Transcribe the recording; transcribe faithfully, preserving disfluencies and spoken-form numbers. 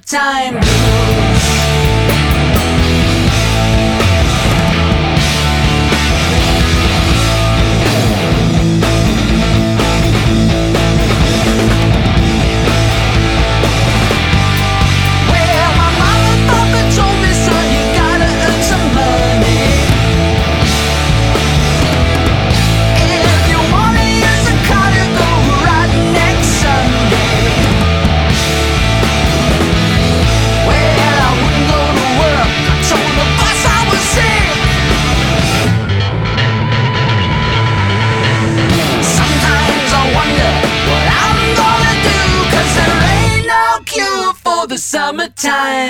summertime blues. Well, my mom and papa told me, son, you gotta earn some money. If you wanna use a car to go right next Sunday. Well, I wouldn't go to work. I told the boss I was sick. Sometimes I wonder what I'm gonna do, 'cause there ain't no cure for the summertime